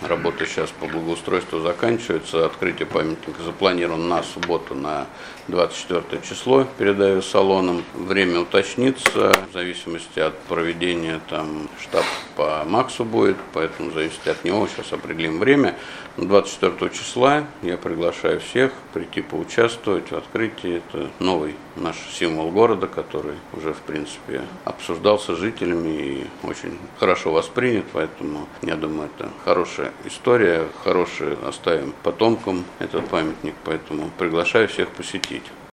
работы сейчас по благоустройству заканчиваются. Открытие памятника запланировано на субботу, на 24 число перед авиасалоном. Время уточнится в зависимости от проведения, там штаб по Максу будет, поэтому зависит от него, сейчас определим время. 24 числа я приглашаю всех прийти поучаствовать в открытии. Это новый наш символ города, который уже в принципе обсуждался жителями и очень хорошо воспринят, поэтому я думаю, это хорошая история, хорошая, оставим потомкам этот памятник, поэтому приглашаю всех посетить.